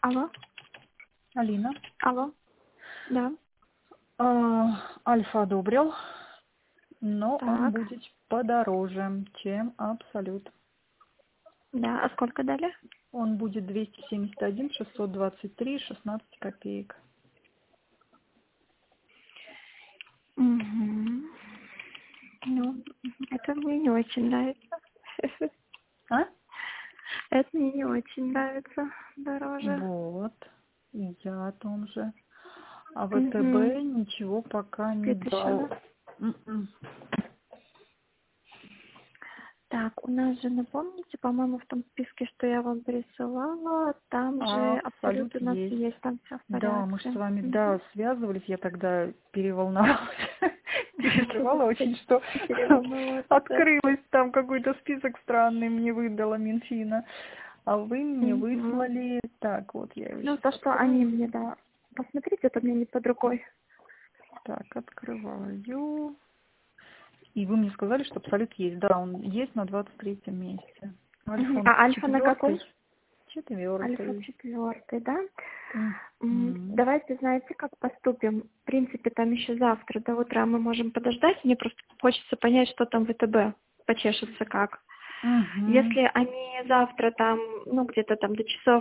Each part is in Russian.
Алло, Алина. алло, да, Альфа одобрил, но он так, будет подороже, чем Абсолют. да, а сколько дали? Он будет 271 623 16 копеек. Угу. Ну, это мне не очень нравится. А? Это мне не очень нравится дороже. Вот. И я о том же. А Угу. ВТБ ничего пока не Спит еще, дал. да? Так, у нас же, напомните, по-моему, в том списке, что я вам присылала, там же Абсолют абсолютно у нас есть. есть, там все в Да, мы же с порядке. вами, Угу. да, связывались, я тогда переволновалась, переживала очень, что Переволновалась, да. открылось там какой-то список странный, мне выдала Минфина, а вы мне Угу. выслали, так, вот я его Ну, сейчас то, что они открою, мне, да. Посмотрите, это у меня не под рукой. так, открываю, и вы мне сказали, что Абсолют есть, да, он есть на 23 месте, Мгм. Альфон А альфа на какой? четвертый, Альфа четвертый. 4, да? Мгм. Давайте, знаете, как поступим? В принципе, там еще завтра до утра мы можем подождать. Мне просто хочется понять, что там в ВТБ почешется как. Мгм. Если они завтра там, ну, где-то там до часов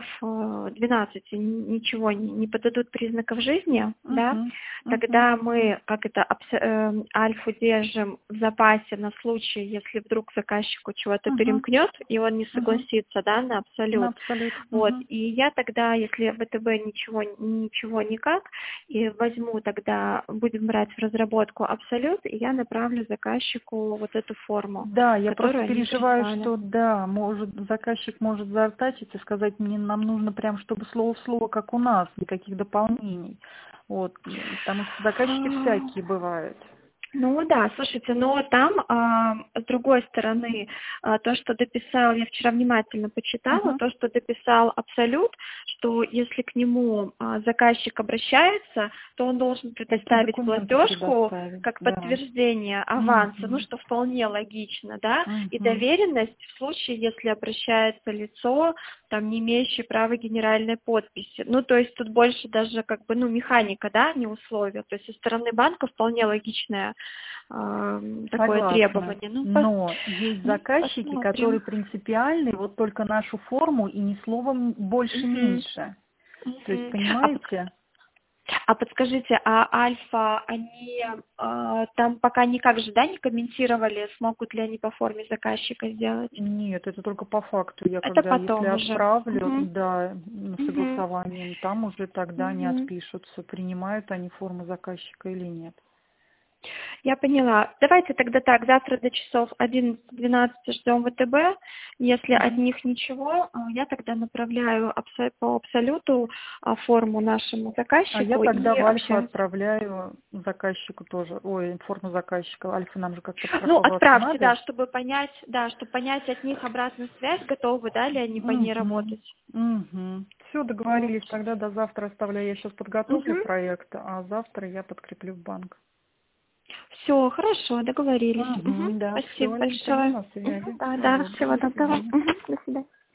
12 ничего не подадут признаков жизни, да, Мгм. Мгм. тогда мы, как это, альфу держим в запасе на случай, если вдруг заказчику чего-то Мгм. перемкнет, и он не Мгм. согласится, да, на На абсолют. Абсолют. Вот, Мгм. и я тогда, если ВТБ ничего никак, и возьму тогда, будем брать в разработку абсолют, и я направлю заказчику вот эту форму, Да, я просто которую они переживаю, прислали. что да, может, заказчик может заортачить и сказать, мне нам нужно прям, чтобы слово в слово, как у нас, никаких дополнений. Вот, потому что заказчики всякие бывают. Ну да, слушайте, но там, с другой стороны, то, что дописал, я вчера внимательно почитала, Угу. то, что дописал Абсолют, что если к нему заказчик обращается, то он должен Такие предоставить документы платежку предоставить, как да. подтверждение аванса, ну Угу. что вполне логично, да, и Угу. доверенность в случае, если обращается лицо, там, не имеющее права генеральной подписи. Ну, то есть тут больше даже как бы, ну, механика, да, не условия. То есть со стороны банка вполне логичное такое Согласна. требование. Ну, Но есть заказчики, которые посмотрим. принципиальны, вот только нашу форму и ни словом Мгм. больше-меньше. То есть, Мгм. понимаете? А подскажите, а Альфа, они там пока никак же, да, не комментировали, смогут ли они по форме заказчика сделать? Нет, это только по факту. Я Это когда, если потом уже. отправлю, Мгм. да, на Мгм. согласование, там уже тогда они Мгм. отпишутся, принимают они форму заказчика или нет. Я поняла. Давайте тогда так, завтра до часов 11-12 ждем ВТБ. Если от Мгм. них ничего, я тогда направляю по абсолюту форму нашему А я заказчику и тогда в Альфа общаюсь. отправляю заказчику тоже, ой, форму заказчика. Альфа нам же как-то Ну, страховаться отправьте, надо. да, чтобы понять от них обратную связь, готовы, да, ли они по ней Угу. работать. Угу. Все, Вот. договорились, тогда до завтра оставляю. Я сейчас подготовлю Угу. проект, а завтра я подкреплю в банк. Все, хорошо, договорились. Угу. Угу, да, все, Спасибо Алин, тогда большое. на связи. Да, Всего да, доброго, всего до доброго. свидания. Угу. До свидания.